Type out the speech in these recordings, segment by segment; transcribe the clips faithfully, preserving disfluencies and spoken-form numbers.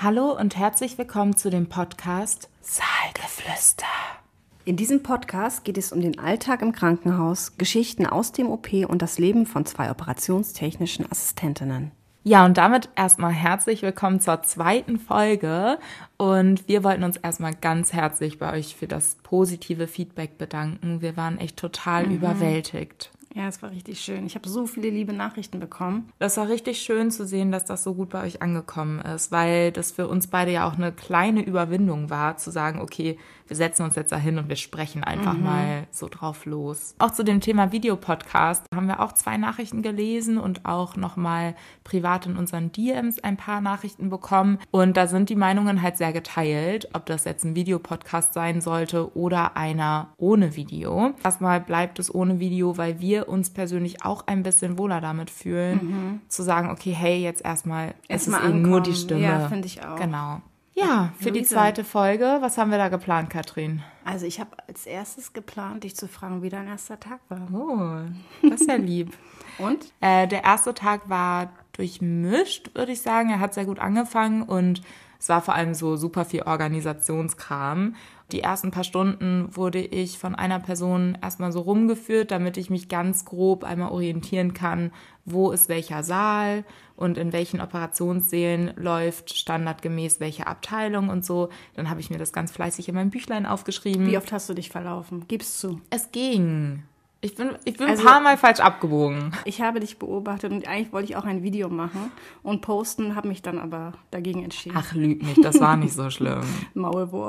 Hallo und herzlich willkommen zu dem Podcast Saalgeflüster. In diesem Podcast geht es um den Alltag im Krankenhaus, Geschichten aus dem O P und das Leben von zwei operationstechnischen Assistentinnen. Ja, und damit erstmal herzlich willkommen zur zweiten Folge. Und wir wollten uns erstmal ganz herzlich bei euch für das positive Feedback bedanken. Wir waren echt total mhm. überwältigt. Ja, es war richtig schön. Ich habe so viele liebe Nachrichten bekommen. Das war richtig schön zu sehen, dass das so gut bei euch angekommen ist, weil das für uns beide ja auch eine kleine Überwindung war, zu sagen, okay, wir setzen uns jetzt da hin und wir sprechen einfach mhm. mal so drauf los. Auch zu dem Thema Videopodcast haben wir auch zwei Nachrichten gelesen und auch nochmal privat in unseren D Ms ein paar Nachrichten bekommen. Und da sind die Meinungen halt sehr geteilt, ob das jetzt ein Videopodcast sein sollte oder einer ohne Video. Erstmal bleibt es ohne Video, weil wir uns persönlich auch ein bisschen wohler damit fühlen, mhm. zu sagen, okay, hey, jetzt erstmal, es ist eben nur die Stimme. Ja, finde ich auch. Genau. Ja, für Luisa. Die zweite Folge, was haben wir da geplant, Katrin? Also ich habe als erstes geplant, dich zu fragen, wie dein erster Tag war. Oh, das ist ja lieb. Und? Äh, der erste Tag war durchmischt, würde ich sagen. Er hat sehr gut angefangen und es war vor allem so super viel Organisationskram. Die ersten paar Stunden wurde ich von einer Person erstmal so rumgeführt, damit ich mich ganz grob einmal orientieren kann, wo ist welcher Saal und in welchen Operationssälen läuft standardgemäß welche Abteilung und so. Dann habe ich mir das ganz fleißig in meinem Büchlein aufgeschrieben. Wie oft hast du dich verlaufen? Gib's zu. Es ging. Ich bin, ich bin also, ein paar Mal falsch abgebogen. Ich habe dich beobachtet und eigentlich wollte ich auch ein Video machen und posten, habe mich dann aber dagegen entschieden. Ach, lüg nicht, das war nicht so schlimm. Maulwurf.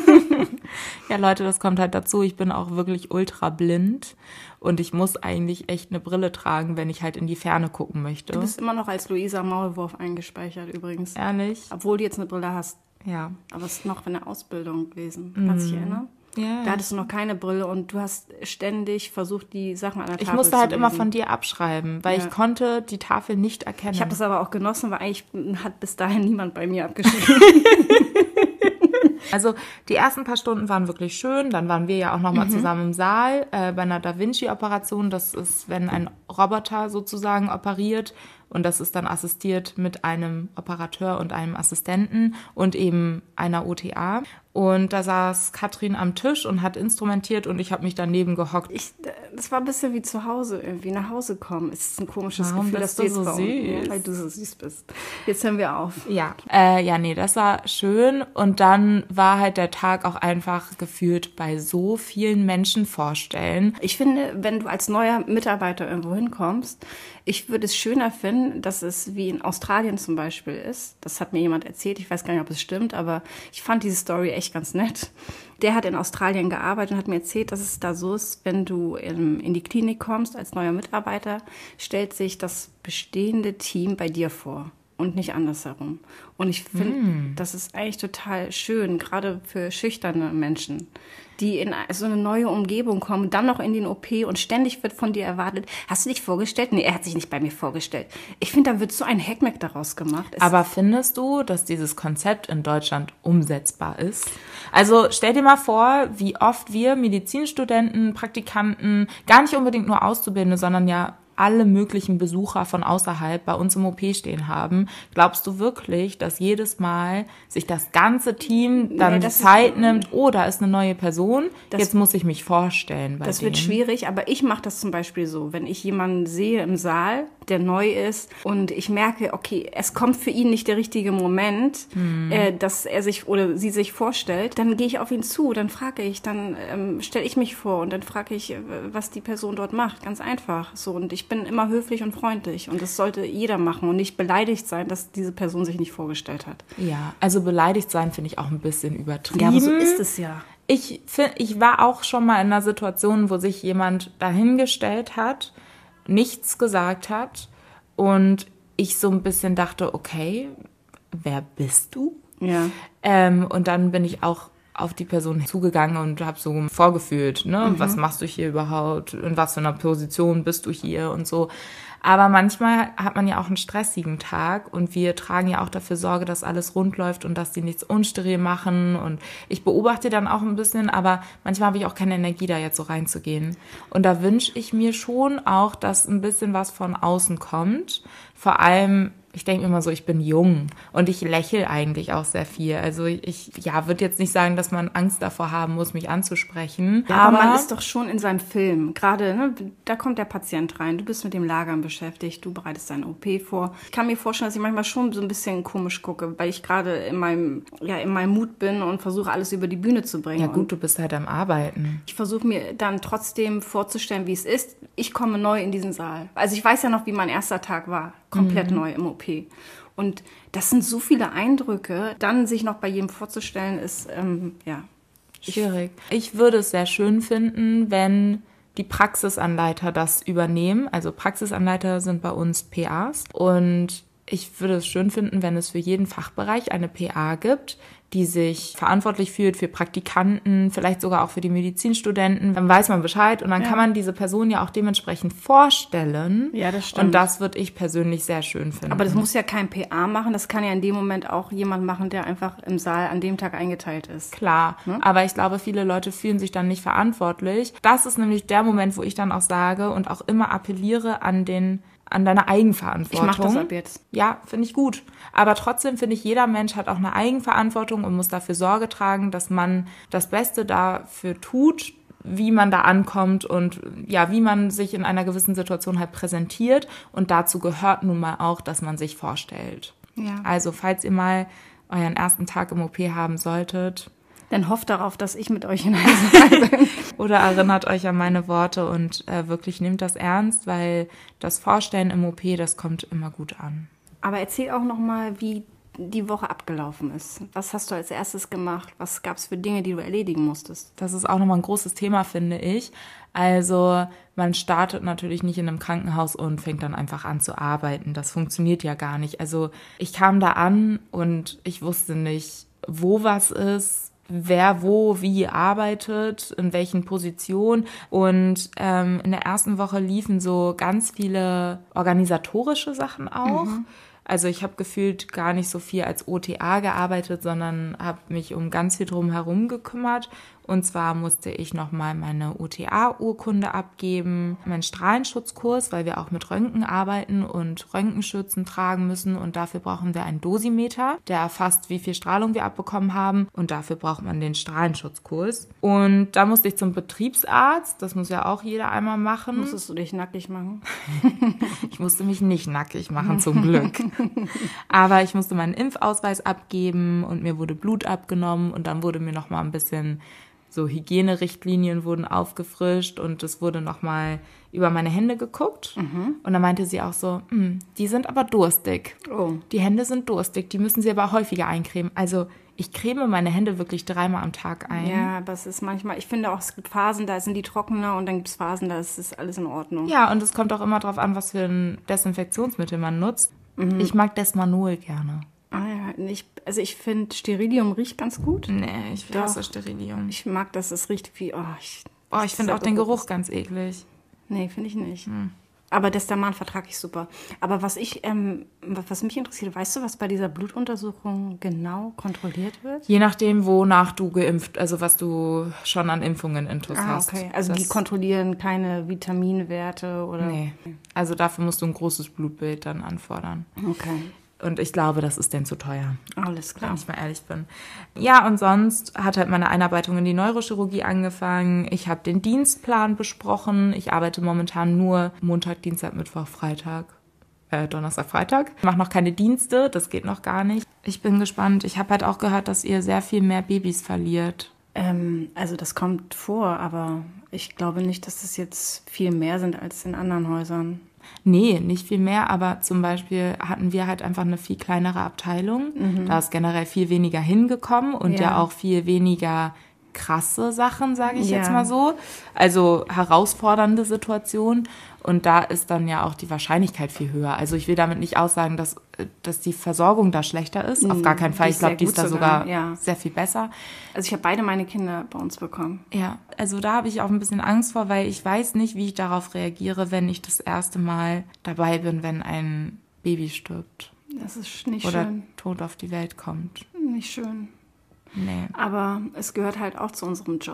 Ja, Leute, das kommt halt dazu. Ich bin auch wirklich ultra blind und ich muss eigentlich echt eine Brille tragen, wenn ich halt in die Ferne gucken möchte. Du bist immer noch als Luisa Maulwurf eingespeichert übrigens. Ehrlich? Obwohl du jetzt eine Brille hast. Ja. Aber es ist noch in der Ausbildung gewesen. Kannst du dich erinnern? Ja. Da hattest du noch keine Brille und du hast ständig versucht, die Sachen an der Tafel zu lesen. Ich musste halt immer von dir abschreiben, weil ja. ich konnte die Tafel nicht erkennen. Ich habe das aber auch genossen, weil eigentlich hat bis dahin niemand bei mir abgeschrieben. Also die ersten paar Stunden waren wirklich schön. Dann waren wir ja auch nochmal mhm. zusammen im Saal äh, bei einer Da Vinci-Operation. Das ist, wenn ein Roboter sozusagen operiert. Und das ist dann assistiert mit einem Operateur und einem Assistenten und eben einer O T A. Und da saß Katrin am Tisch und hat instrumentiert und ich habe mich daneben gehockt. Ich, das war ein bisschen wie zu Hause, irgendwie nach Hause kommen. Es ist ein komisches Warum Gefühl, dass du jetzt so bei süß? uns, weil du so süß bist. Jetzt hören wir auf. Ja, äh, ja, nee, das war schön. Und dann war halt der Tag auch einfach gefühlt bei so vielen Menschen vorstellen. Ich finde, wenn du als neuer Mitarbeiter irgendwo hinkommst, ich würde es schöner finden, dass es wie in Australien zum Beispiel ist. Das hat mir jemand erzählt, ich weiß gar nicht, ob es stimmt, aber ich fand diese Story echt ganz nett. Der hat in Australien gearbeitet und hat mir erzählt, dass es da so ist, wenn du in, in die Klinik kommst als neuer Mitarbeiter, stellt sich das bestehende Team bei dir vor und nicht andersherum. Und ich finde, mm. das ist eigentlich total schön, gerade für schüchterne Menschen, die in so eine neue Umgebung kommen, dann noch in den O P und ständig wird von dir erwartet, hast du dich vorgestellt? Nee, er hat sich nicht bei mir vorgestellt. Ich finde, da wird so ein Hackmack daraus gemacht. Es Aber findest du, dass dieses Konzept in Deutschland umsetzbar ist? Also stell dir mal vor, wie oft wir Medizinstudenten, Praktikanten, gar nicht unbedingt nur Auszubildende, sondern ja alle möglichen Besucher von außerhalb bei uns im O P stehen haben. Glaubst du wirklich, dass jedes Mal sich das ganze Team dann nee, Zeit ist, nimmt, oh, da ist eine neue Person, das, jetzt muss ich mich vorstellen bei Das denen. Wird schwierig, aber ich mache das zum Beispiel so, wenn ich jemanden sehe im Saal, der neu ist und ich merke, okay, es kommt für ihn nicht der richtige Moment, hm. äh, dass er sich oder sie sich vorstellt, dann gehe ich auf ihn zu, dann frage ich, dann ähm, stelle ich mich vor und dann frage ich, was die Person dort macht, ganz einfach. So, und ich bin immer höflich und freundlich und das sollte jeder machen und nicht beleidigt sein, dass diese Person sich nicht vorgestellt hat. Ja, also beleidigt sein finde ich auch ein bisschen übertrieben. Ja, aber so ist es ja. Ich, find, ich war auch schon mal in einer Situation, wo sich jemand dahingestellt hat, nichts gesagt hat und ich so ein bisschen dachte, okay, wer bist du? Ja. Ähm, und dann bin ich auch auf die Person zugegangen und habe so vorgefühlt, ne, mhm. was machst du hier überhaupt, in was für einer Position bist du hier und so. Aber manchmal hat man ja auch einen stressigen Tag und wir tragen ja auch dafür Sorge, dass alles rund läuft und dass die nichts unsteril machen und ich beobachte dann auch ein bisschen, aber manchmal habe ich auch keine Energie, da jetzt so reinzugehen. Und da wünsche ich mir schon auch, dass ein bisschen was von außen kommt, vor allem ich denke immer so, ich bin jung und ich lächle eigentlich auch sehr viel. Also ich, ja, würde jetzt nicht sagen, dass man Angst davor haben muss, mich anzusprechen. Ja, aber, aber man ist doch schon in seinem Film. Gerade, ne, da kommt der Patient rein, du bist mit dem Lagern beschäftigt, du bereitest deine O P vor. Ich kann mir vorstellen, dass ich manchmal schon so ein bisschen komisch gucke, weil ich gerade in meinem, ja, in meinem Mut bin und versuche, alles über die Bühne zu bringen. Ja gut, du bist halt am Arbeiten. Ich versuche mir dann trotzdem vorzustellen, wie es ist. Ich komme neu in diesen Saal. Also ich weiß ja noch, wie mein erster Tag war. Komplett mhm. neu im O P. Und das sind so viele Eindrücke. Dann sich noch bei jedem vorzustellen, ist, ähm, ja. Schwierig. Ich würde es sehr schön finden, wenn die Praxisanleiter das übernehmen. Also Praxisanleiter sind bei uns P As. Und ich würde es schön finden, wenn es für jeden Fachbereich eine P A gibt, die sich verantwortlich fühlt für Praktikanten, vielleicht sogar auch für die Medizinstudenten. Dann weiß man Bescheid und dann ja. kann man diese Person ja auch dementsprechend vorstellen. Ja, das stimmt. Und das würde ich persönlich sehr schön finden. Aber das muss ja kein P A machen, das kann ja in dem Moment auch jemand machen, der einfach im Saal an dem Tag eingeteilt ist. Klar, ne? Aber ich glaube, viele Leute fühlen sich dann nicht verantwortlich. Das ist nämlich der Moment, wo ich dann auch sage und auch immer appelliere an den an deine Eigenverantwortung. Ich mach das ab jetzt. Ja, finde ich gut. Aber trotzdem finde ich, jeder Mensch hat auch eine Eigenverantwortung und muss dafür Sorge tragen, dass man das Beste dafür tut, wie man da ankommt und ja, wie man sich in einer gewissen Situation halt präsentiert. Und dazu gehört nun mal auch, dass man sich vorstellt. Ja. Also, falls ihr mal euren ersten Tag im O P haben solltet, dann hofft darauf, dass ich mit euch in einem Saal bin. Oder erinnert euch an meine Worte und äh, wirklich nehmt das ernst, weil das Vorstellen im O P, das kommt immer gut an. Aber erzähl auch noch mal, wie die Woche abgelaufen ist. Was hast du als erstes gemacht? Was gab es für Dinge, die du erledigen musstest? Das ist auch nochmal ein großes Thema, finde ich. Also man startet natürlich nicht in einem Krankenhaus und fängt dann einfach an zu arbeiten. Das funktioniert ja gar nicht. Also ich kam da an und ich wusste nicht, wo was ist, wer wo wie arbeitet, in welchen Positionen. Und ähm, in der ersten Woche liefen so ganz viele organisatorische Sachen auch. Mhm. Also ich habe gefühlt gar nicht so viel als O T A gearbeitet, sondern habe mich um ganz viel drumherum gekümmert. Und zwar musste ich nochmal meine O T A-Urkunde abgeben, meinen Strahlenschutzkurs, weil wir auch mit Röntgen arbeiten und Röntgenschützen tragen müssen. Und dafür brauchen wir einen Dosimeter, der erfasst, wie viel Strahlung wir abbekommen haben. Und dafür braucht man den Strahlenschutzkurs. Und da musste ich zum Betriebsarzt. Das muss ja auch jeder einmal machen. Musstest du dich nackig machen? Ich musste mich nicht nackig machen, zum Glück. Aber ich musste meinen Impfausweis abgeben und mir wurde Blut abgenommen. Und dann wurde mir nochmal ein bisschen... So Hygienerichtlinien wurden aufgefrischt und es wurde nochmal über meine Hände geguckt. Mhm. Und dann meinte sie auch so, die sind aber durstig. Oh. Die Hände sind durstig, die müssen sie aber häufiger eincremen. Also ich creme meine Hände wirklich dreimal am Tag ein. Ja, aber es ist manchmal, ich finde auch, es gibt Phasen, da sind die trockener und dann gibt es Phasen, da ist es alles in Ordnung. Ja, und es kommt auch immer drauf an, was für ein Desinfektionsmittel man nutzt. Mhm. Ich mag Desmanol gerne. Ah ja, ich, also ich finde, Sterilium riecht ganz gut. Nee, ich hasse Sterilium. Ich mag, dass es riecht wie, oh, ich... Oh, ich finde auch den Geruch ganz eklig. Nee, finde ich nicht. Hm. Aber Destaman vertrage ich super. Aber was ich, ähm, was mich interessiert, weißt du, was bei dieser Blutuntersuchung genau kontrolliert wird? Je nachdem, wonach du geimpft, also was du schon an Impfungen intus ah, hast. Okay, also das, die kontrollieren keine Vitaminwerte oder? Nee, also dafür musst du ein großes Blutbild dann anfordern. Okay. Und ich glaube, das ist denn zu teuer. Alles klar. Wenn ich mal ehrlich bin. Ja, und sonst hat halt meine Einarbeitung in die Neurochirurgie angefangen. Ich habe den Dienstplan besprochen. Ich arbeite momentan nur Montag, Dienstag, Mittwoch, Freitag. Äh, Donnerstag, Freitag. Ich mache noch keine Dienste, das geht noch gar nicht. Ich bin gespannt. Ich habe halt auch gehört, dass ihr sehr viel mehr Babys verliert. Ähm, also das kommt vor, aber ich glaube nicht, dass das jetzt viel mehr sind als in anderen Häusern. Nee, nicht viel mehr, aber zum Beispiel hatten wir halt einfach eine viel kleinere Abteilung. Mhm. Da ist generell viel weniger hingekommen und ja, ja auch viel weniger krasse Sachen, sage ich ja. jetzt mal so. Also herausfordernde Situationen. Und da ist dann ja auch die Wahrscheinlichkeit viel höher. Also ich will damit nicht aussagen, dass, dass die Versorgung da schlechter ist. Mhm. Auf gar keinen Fall. Ich glaube, die ist da sogar, sogar ja. sehr viel besser. Also ich habe beide meine Kinder bei uns bekommen. Ja, also da habe ich auch ein bisschen Angst vor, weil ich weiß nicht, wie ich darauf reagiere, wenn ich das erste Mal dabei bin, wenn ein Baby stirbt. Das ist nicht oder schön. Oder tot auf die Welt kommt. Nicht schön. Nee. Aber es gehört halt auch zu unserem Job.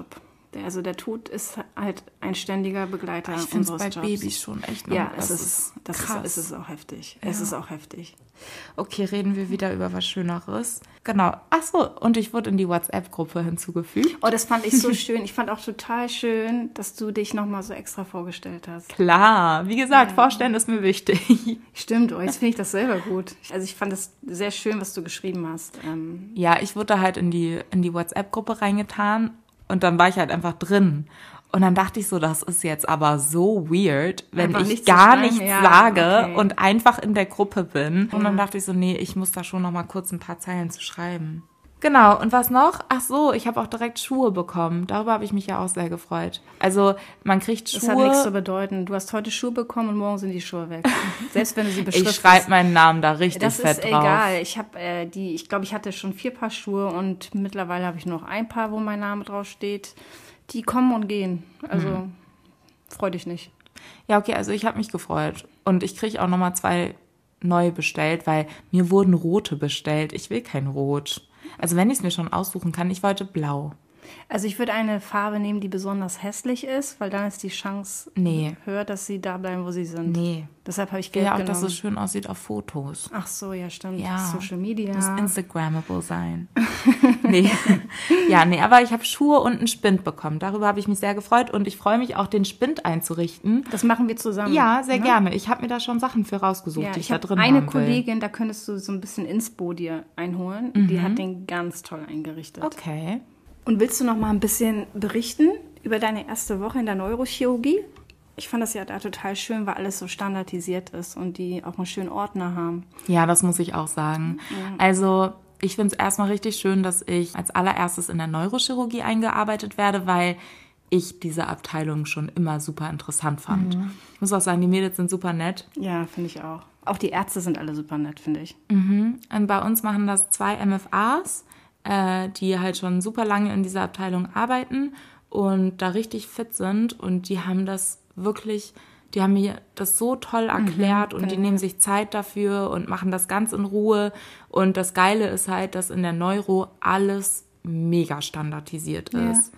Der, also der Tod ist halt ein ständiger Begleiter Ich finde es unseres bei Jobs. Babys schon echt noch, Ja, es das ist, das krass. ist, es ist auch heftig. Ja. Es ist auch heftig. Okay, reden wir wieder über was Schöneres. Genau. Ach so, und ich wurde in die WhatsApp-Gruppe hinzugefügt. Oh, das fand ich so schön. Ich fand auch total schön, dass du dich nochmal so extra vorgestellt hast. Klar, wie gesagt, ja. Vorstellen ist mir wichtig. Stimmt, oh, jetzt finde ich das selber gut. Also ich fand es sehr schön, was du geschrieben hast. Ähm ja, ich wurde halt in die, in die WhatsApp-Gruppe reingetan und dann war ich halt einfach drin. Und dann dachte ich so, das ist jetzt aber so weird, wenn einfach ich gar nichts ja, sage okay. und einfach in der Gruppe bin. Und ja. dann dachte ich so, nee, ich muss da schon noch mal kurz ein paar Zeilen zu schreiben. Genau, und was noch? Ach so, ich habe auch direkt Schuhe bekommen. Darüber habe ich mich ja auch sehr gefreut. Also man kriegt Schuhe. Das hat nichts zu bedeuten. Du hast heute Schuhe bekommen und morgen sind die Schuhe weg. Selbst wenn du sie beschriftest. Ich schreibe meinen Namen da richtig das fett ist drauf. Egal. Ich habe äh, die, ich glaube, ich hatte schon vier Paar Schuhe und mittlerweile habe ich noch ein Paar, wo mein Name drauf steht. Die kommen und gehen. Also hm. freu dich nicht. Ja, okay, also ich habe mich gefreut. Und ich kriege auch nochmal zwei neu bestellt, weil mir wurden rote bestellt. Ich will kein Rot. Also wenn ich es mir schon aussuchen kann, ich wollte blau. Also ich würde eine Farbe nehmen, die besonders hässlich ist, weil dann ist die Chance nee. höher, dass sie da bleiben, wo sie sind. Nee. Deshalb habe ich Gelb ja, auch, genommen. dass es schön aussieht auf Fotos. Ach so, ja, stimmt. Ja. Social Media. Muss Instagrammable sein. nee. Ja, nee, aber ich habe Schuhe und einen Spind bekommen. Darüber habe ich mich sehr gefreut und ich freue mich auch, den Spind einzurichten. Das machen wir zusammen. Ja, sehr ne? gerne. Ich habe mir da schon Sachen für rausgesucht, ja, die ich, ich da drin eine haben Kollegin, will. da könntest du so ein bisschen Inspo dir einholen. Mhm. Die hat den ganz toll eingerichtet. Okay. Und willst du noch mal ein bisschen berichten über deine erste Woche in der Neurochirurgie? Ich fand das ja da total schön, weil alles so standardisiert ist und die auch einen schönen Ordner haben. Ja, das muss ich auch sagen. Mhm. Also ich finde es erstmal richtig schön, dass ich als allererstes in der Neurochirurgie eingearbeitet werde, weil ich diese Abteilung schon immer super interessant fand. Mhm. Ich muss auch sagen, die Mädels sind super nett. Ja, finde ich auch. Auch die Ärzte sind alle super nett, finde ich. Mhm. Und bei uns machen das zwei M F As, äh, die halt schon super lange in dieser Abteilung arbeiten und da richtig fit sind. Und die haben das wirklich, die haben mir das so toll erklärt mhm, und die nehmen sich Zeit dafür und machen das ganz in Ruhe. Und das Geile ist halt, dass in der Neuro alles mega standardisiert ist. Ja.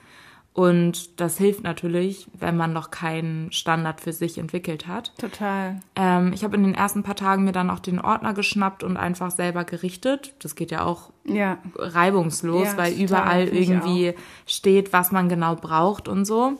Und das hilft natürlich, wenn man noch keinen Standard für sich entwickelt hat. Total. Ähm, ich habe in den ersten paar Tagen mir dann auch den Ordner geschnappt und einfach selber gerichtet. Das geht ja auch ja. reibungslos, ja, weil total, überall irgendwie steht, was man genau braucht und so.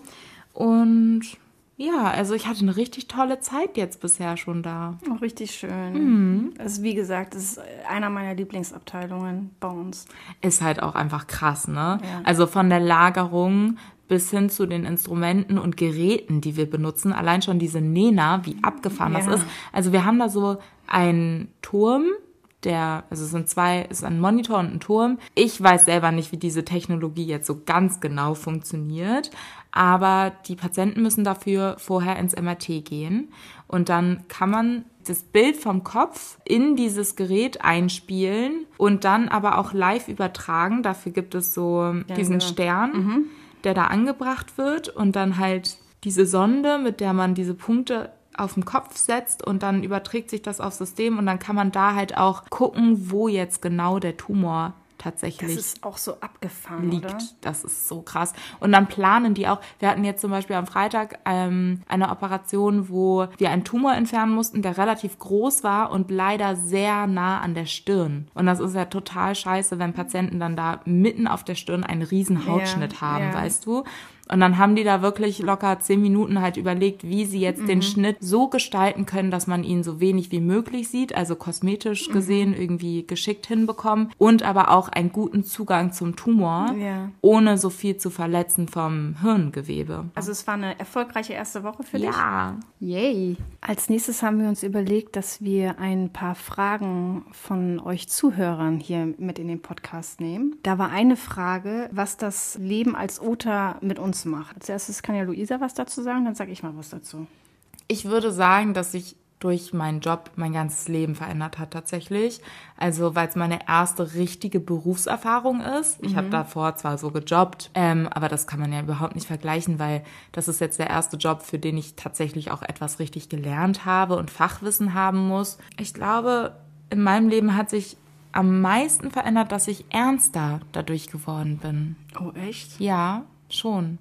Und ja, also ich hatte eine richtig tolle Zeit jetzt bisher schon da. Oh, richtig schön. Mhm. Also wie gesagt, das ist einer meiner Lieblingsabteilungen bei uns. Ist halt auch einfach krass, ne? Ja. Also von der Lagerung bis hin zu den Instrumenten und Geräten, die wir benutzen. Allein schon diese Nena, wie abgefahren ja. das ist. Also wir haben da so einen Turm, der, also es sind zwei, es ist ein Monitor und ein Turm. Ich weiß selber nicht, wie diese Technologie jetzt so ganz genau funktioniert, aber die Patienten müssen dafür vorher ins M R T gehen und dann kann man das Bild vom Kopf in dieses Gerät einspielen und dann aber auch live übertragen. Dafür gibt es so ja, diesen genau. Stern, mhm. der da angebracht wird und dann halt diese Sonde, mit der man diese Punkte auf den Kopf setzt und dann überträgt sich das aufs System und dann kann man da halt auch gucken, wo jetzt genau der Tumor tatsächlich das ist auch so abgefahren, liegt. Oder? Das ist so krass. Und dann planen die auch, wir hatten jetzt zum Beispiel am Freitag ähm, eine Operation, wo wir einen Tumor entfernen mussten, der relativ groß war und leider sehr nah an der Stirn. Und das ist ja total scheiße, wenn Patienten dann da mitten auf der Stirn einen riesen Hautschnitt ja, haben, ja. weißt du? Und dann haben die da wirklich locker zehn Minuten halt überlegt, wie sie jetzt mhm. den Schnitt so gestalten können, dass man ihn so wenig wie möglich sieht, also kosmetisch gesehen mhm. irgendwie geschickt hinbekommen und aber auch einen guten Zugang zum Tumor, ja. ohne so viel zu verletzen vom Hirngewebe. Also es war eine erfolgreiche erste Woche für dich? Ja. Yay. Als nächstes haben wir uns überlegt, dass wir ein paar Fragen von euch Zuhörern hier mit in den Podcast nehmen. Da war eine Frage, was das Leben als O T A mit uns macht. Als erstes kann ja Luisa was dazu sagen, dann sage ich mal was dazu. Ich würde sagen, dass sich durch meinen Job mein ganzes Leben verändert hat tatsächlich. Also weil es meine erste richtige Berufserfahrung ist. Ich mhm. habe davor zwar so gejobbt, ähm, aber das kann man ja überhaupt nicht vergleichen, weil das ist jetzt der erste Job, für den ich tatsächlich auch etwas richtig gelernt habe und Fachwissen haben muss. Ich glaube, in meinem Leben hat sich am meisten verändert, dass ich ernster dadurch geworden bin. Oh, echt? Ja, schon.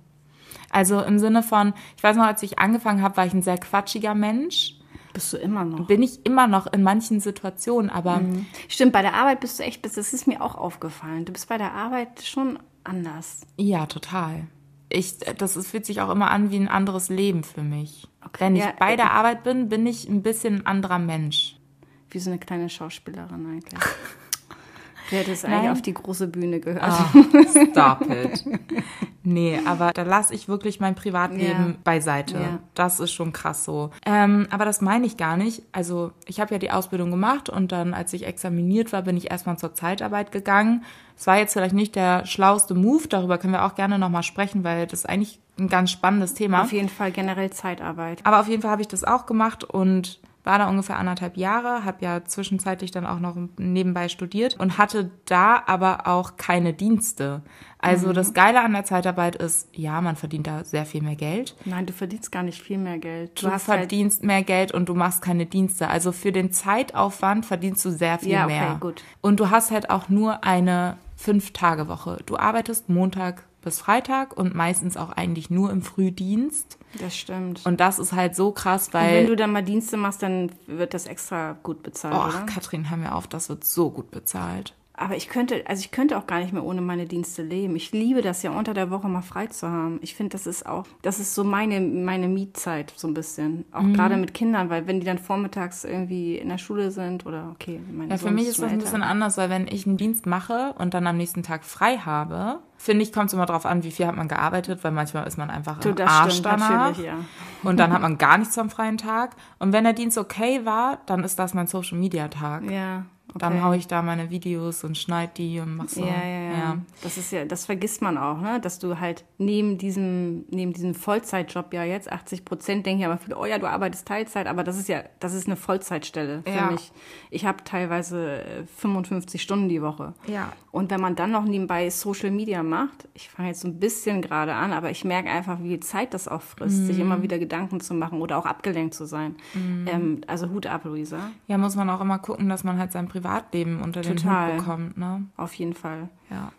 Also im Sinne von, ich weiß noch, als ich angefangen habe, war ich ein sehr quatschiger Mensch. Bist du immer noch? Bin ich immer noch in manchen Situationen, aber... Mhm. Stimmt, bei der Arbeit bist du echt, das ist mir auch aufgefallen. Du bist bei der Arbeit schon anders. Ja, total. Ich, das ist, fühlt sich auch immer an wie ein anderes Leben für mich. Okay. Wenn ich Ja, bei äh, der Arbeit bin, bin ich ein bisschen ein anderer Mensch. Wie so eine kleine Schauspielerin eigentlich. Wer hat es Nein. eigentlich auf die große Bühne gehört? Oh, stop it. Nee, aber da lasse ich wirklich mein Privatleben Ja. beiseite. Ja. Das ist schon krass so. Ähm, aber das meine ich gar nicht. Also ich habe ja die Ausbildung gemacht und dann, als ich examiniert war, bin ich erstmal zur Zeitarbeit gegangen. Es war jetzt vielleicht nicht der schlauste Move, darüber können wir auch gerne nochmal sprechen, weil das ist eigentlich ein ganz spannendes Thema. Auf jeden Fall generell Zeitarbeit. Aber auf jeden Fall habe ich das auch gemacht und war da ungefähr anderthalb Jahre, habe ja zwischenzeitlich dann auch noch nebenbei studiert und hatte da aber auch keine Dienste. Also Mhm. das Geile an der Zeitarbeit ist, ja, man verdient da sehr viel mehr Geld. Nein, du verdienst gar nicht viel mehr Geld. Du, hast halt, verdienst mehr Geld und du machst keine Dienste. Also für den Zeitaufwand verdienst du sehr viel Ja, okay, mehr. gut. Und du hast halt auch nur eine Fünf-Tage-Woche. Du arbeitest Montag bis Freitag und meistens auch eigentlich nur im Frühdienst. das stimmt. Und das ist halt so krass, Und weil... wenn du dann mal Dienste machst, dann wird das extra gut bezahlt, Oh, oder? Katrin, hör mir auf, das wird so gut bezahlt. Aber ich könnte, also ich könnte auch gar nicht mehr ohne meine Dienste leben. Ich liebe das ja, unter der Woche mal frei zu haben. Ich finde, das ist auch, das ist so meine, meine Mietzeit, so ein bisschen. Auch Mhm. gerade mit Kindern, weil wenn die dann vormittags irgendwie in der Schule sind oder, okay, meine Ja, für Sohn mich ist schon das ein älter. bisschen anders, weil wenn ich einen Dienst mache und dann am nächsten Tag frei habe, finde ich, kommt es immer drauf an, wie viel hat man gearbeitet, weil manchmal ist man einfach Du, im das Arsch stimmt, danach. natürlich, ja. Und dann hat man gar nichts am freien Tag. Und wenn der Dienst okay war, dann ist das mein Social-Media-Tag. Ja, okay. Dann haue ich da meine Videos und schneide die und mach so. Ja, ja, ja, ja. Das ist ja, das vergisst man auch, ne? Dass du halt neben diesem, neben diesem Vollzeitjob ja jetzt achtzig Prozent denken ja aber viele, oh ja, du arbeitest Teilzeit, aber das ist ja, das ist eine Vollzeitstelle für Ja. mich. Ich habe teilweise äh, fünfundfünfzig Stunden die Woche. Ja. Und wenn man dann noch nebenbei Social Media macht, ich fange jetzt so ein bisschen gerade an, aber ich merke einfach, wie viel Zeit das auch frisst, sich immer wieder Gedanken zu machen oder auch abgelenkt zu sein. Ähm, also Hut ab, Luisa. Ja, muss man auch immer gucken, dass man halt sein Privatleben unter den Total. Hut bekommt, ne? Auf jeden Fall. Ja.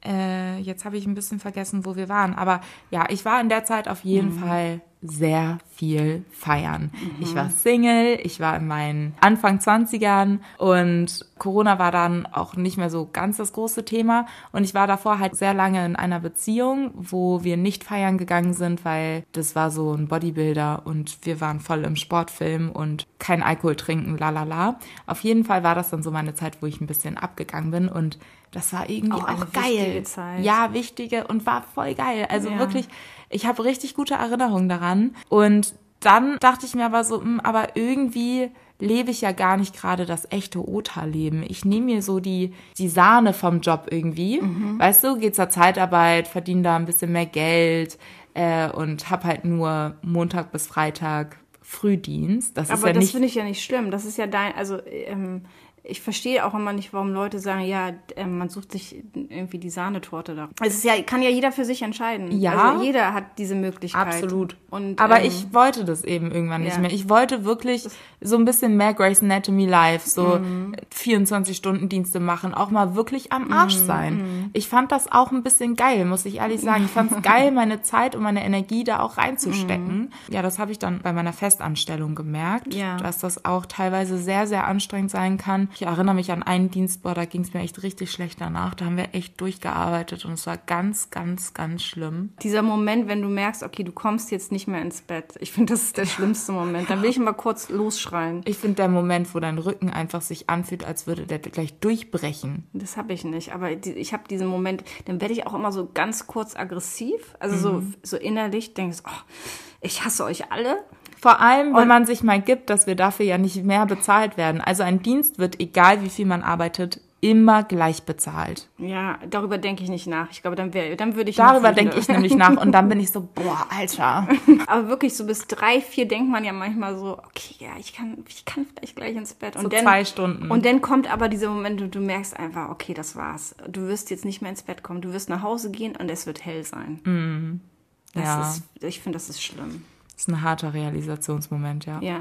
Äh, jetzt habe ich ein bisschen vergessen, wo wir waren. Aber ja, ich war in der Zeit auf jeden Mhm. Fall sehr viel feiern. Ich war Single, ich war in meinen Anfang zwanzigern und Corona war dann auch nicht mehr so ganz das große Thema. Und ich war davor halt sehr lange in einer Beziehung, wo wir nicht feiern gegangen sind, weil das war so ein Bodybuilder und wir waren voll im Sportfilm und kein Alkohol trinken, lalala. Auf jeden Fall war das dann so meine Zeit, wo ich ein bisschen abgegangen bin und das war irgendwie Auch auch, eine geil. wichtige Zeit. Ja, wichtige und war voll geil. Also Ja. wirklich, ich habe richtig gute Erinnerungen daran. Und dann dachte ich mir aber so, mh, aber irgendwie lebe ich ja gar nicht gerade das echte Ota-Leben. Ich nehme mir so die, die Sahne vom Job irgendwie. Mhm. Weißt du, gehe zur Zeitarbeit, verdiene da ein bisschen mehr Geld äh, und habe halt nur Montag bis Freitag Frühdienst. Das ist Aber ja das nicht... finde ich ja nicht schlimm. Das ist ja dein, also ähm, ich verstehe auch immer nicht, warum Leute sagen, ja, ähm, man sucht sich irgendwie die Sahnetorte da. Es ist ja, kann ja jeder für sich entscheiden. Ja. Also jeder hat diese Möglichkeit. Absolut. Und, Aber ähm, ich wollte das eben irgendwann nicht ja. mehr. Ich wollte wirklich so ein bisschen mehr Grey's Anatomy Live, so vierundzwanzig Stunden Dienste machen, auch mal wirklich am Arsch sein. Ich fand das auch ein bisschen geil, muss ich ehrlich sagen. Ich fand es geil, meine Zeit und meine Energie da auch reinzustecken. Ja, das habe ich dann bei meiner Festanstellung gemerkt, Ja. dass das auch teilweise sehr, sehr anstrengend sein kann. Ich erinnere mich an einen Dienst, boah, da ging es mir echt richtig schlecht danach. Da haben wir echt durchgearbeitet und es war ganz, ganz, ganz schlimm. dieser Moment, wenn du merkst, okay, du kommst jetzt nicht mehr ins Bett. Ich finde, das ist der schlimmste Moment. Dann will ich immer kurz losschreien. Ich finde der Moment, wo dein Rücken einfach sich anfühlt, als würde der gleich durchbrechen. Das habe ich nicht, aber die, ich habe diesen Moment, dann werde ich auch immer so ganz kurz aggressiv, also so, so innerlich denkst, oh, ich hasse euch alle. Vor allem, wenn Und- man sich mal gibt, dass wir dafür ja nicht mehr bezahlt werden. Also ein Dienst wird, egal wie viel man arbeitet, immer gleich bezahlt. Ja, darüber denke ich nicht nach. Ich glaube, dann, wär, dann würde ich Darüber noch denke wütender. ich nämlich nach und dann bin ich so, boah, Alter. Aber wirklich so bis drei, vier denkt man ja manchmal so, okay, ja, ich kann, ich kann vielleicht gleich ins Bett. Und So dann, zwei Stunden. Und dann kommt aber dieser Moment, du, du merkst einfach, okay, das war's. Du wirst jetzt nicht mehr ins Bett kommen. Du wirst nach Hause gehen und es wird hell sein. Das Ja. ist, ich finde, das ist schlimm. Das ist ein harter Realisationsmoment, ja. Ja.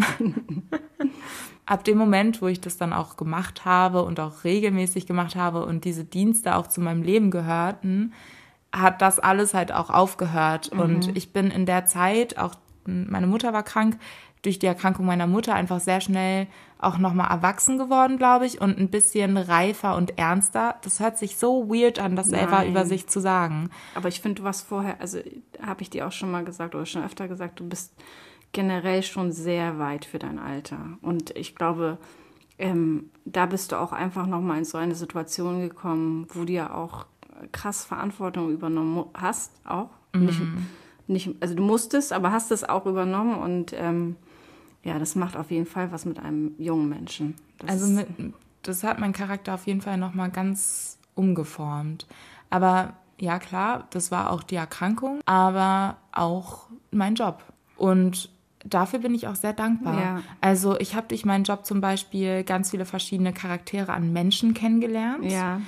Ab dem Moment, wo ich das dann auch gemacht habe und auch regelmäßig gemacht habe und diese Dienste auch zu meinem Leben gehörten, hat das alles halt auch aufgehört. Mhm. Und ich bin in der Zeit, auch meine Mutter war krank, durch die Erkrankung meiner Mutter einfach sehr schnell auch nochmal erwachsen geworden, glaube ich, und ein bisschen reifer und ernster. Das hört sich so weird an, das selber Nein. über sich zu sagen. Aber ich finde, du warst vorher, also habe ich dir auch schon mal gesagt oder schon öfter gesagt, du bist generell schon sehr weit für dein Alter. Und ich glaube, ähm, da bist du auch einfach nochmal in so eine Situation gekommen, wo du ja auch krass Verantwortung übernommen hast, auch. Mhm. Nicht, nicht, also du musstest, aber hast es auch übernommen und ähm, ja, das macht auf jeden Fall was mit einem jungen Menschen. Das also mit, das hat meinen Charakter auf jeden Fall nochmal ganz umgeformt. Aber ja, klar, das war auch die Erkrankung, aber auch mein Job. Und dafür bin ich auch sehr dankbar. Ja. Also ich habe durch meinen Job zum Beispiel ganz viele verschiedene Charaktere an Menschen kennengelernt. Ja.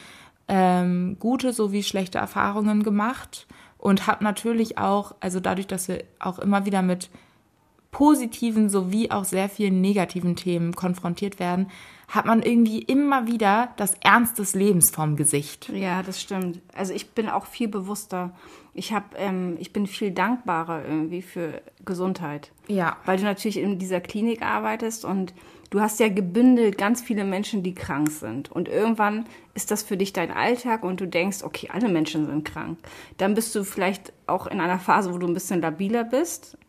Ähm, gute sowie schlechte Erfahrungen gemacht und habe natürlich auch, also dadurch, dass wir auch immer wieder mit positiven sowie auch sehr vielen negativen Themen konfrontiert werden, hat man irgendwie immer wieder das Ernst des Lebens vorm Gesicht. Ja, das stimmt. Also ich bin auch viel bewusster. Ich hab, ähm, ich bin viel dankbarer irgendwie für Gesundheit. Ja. Weil du natürlich in dieser Klinik arbeitest und du hast ja gebündelt ganz viele Menschen, die krank sind. Und irgendwann ist das für dich dein Alltag und du denkst, okay, alle Menschen sind krank. Dann bist du vielleicht auch in einer Phase, wo du ein bisschen labiler bist.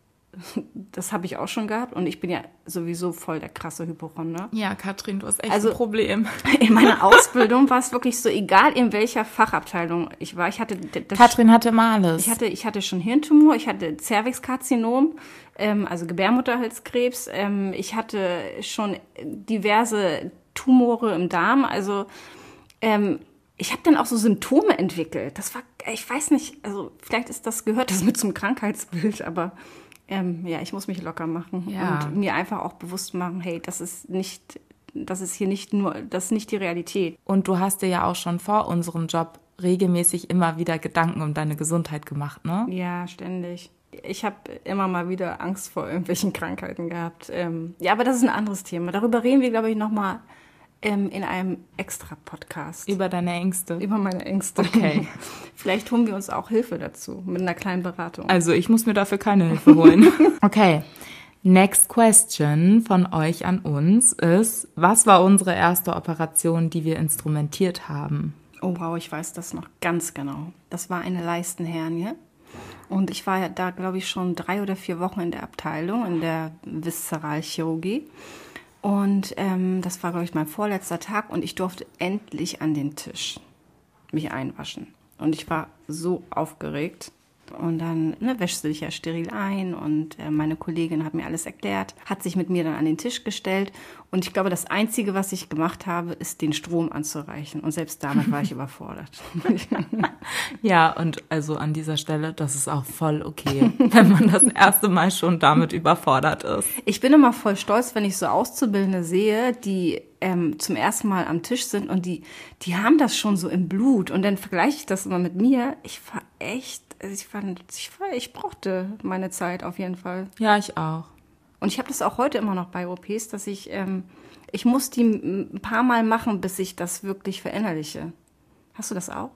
Das habe ich auch schon gehabt und ich bin ja sowieso voll der krasse Hypochonder. Ja, Katrin, du hast echt also, ein Problem. In meiner Ausbildung war es wirklich so, egal in welcher Fachabteilung ich war. Ich hatte das, Katrin hatte immer alles. Ich hatte, ich hatte schon Hirntumor, ich hatte Zervixkarzinom, ähm, also Gebärmutterhalskrebs. Ähm, ich hatte schon diverse Tumore im Darm. Also ähm, ich habe dann auch so Symptome entwickelt. Das war, ich weiß nicht, also vielleicht ist das gehört das mit zum Krankheitsbild, aber Ähm, ja, ich muss mich locker machen ja. und mir einfach auch bewusst machen, hey, das ist nicht, das ist hier nicht nur, das ist nicht die Realität. Und du hast dir ja auch schon vor unserem Job regelmäßig immer wieder Gedanken um deine Gesundheit gemacht, ne? Ja, ständig. Ich habe immer mal wieder Angst vor irgendwelchen Krankheiten gehabt. Ähm, ja, aber das ist ein anderes Thema. Darüber reden wir, glaube ich, nochmal ähm, in einem Extra-Podcast. Über deine Ängste? Über meine Ängste. Okay. Vielleicht holen wir uns auch Hilfe dazu, mit einer kleinen Beratung. Also ich muss mir dafür keine Hilfe holen. Okay. Next question von euch an uns ist, was war unsere erste Operation, die wir instrumentiert haben? Oh wow, ich weiß das noch ganz genau. Das war eine Leistenhernie. Und ich war ja da, glaube ich, schon drei oder vier Wochen in der Abteilung, in der Viszeralchirurgie. Und ähm, das war, glaube ich, mein vorletzter Tag und ich durfte endlich an den Tisch mich einwaschen. Und ich war so aufgeregt. Und dann ne, wäschst du dich ja steril ein und äh, meine Kollegin hat mir alles erklärt, hat sich mit mir dann an den Tisch gestellt. Und ich glaube, das Einzige, was ich gemacht habe, ist, den Strom anzureichen. Und selbst damit war ich überfordert. Ja, und also an dieser Stelle, das ist auch voll okay, wenn man das erste Mal schon damit überfordert ist. Ich bin immer voll stolz, wenn ich so Auszubildende sehe, die ähm, zum ersten Mal am Tisch sind und die, die haben das schon so im Blut. Und dann vergleiche ich das immer mit mir. Ich war echt, also ich fand, ich, war, ich brauchte meine Zeit auf jeden Fall. Ja, ich auch. Und ich habe das auch heute immer noch bei O Ps, dass ich, ähm, ich muss die ein paar Mal machen, bis ich das wirklich verinnerliche. Hast du das auch?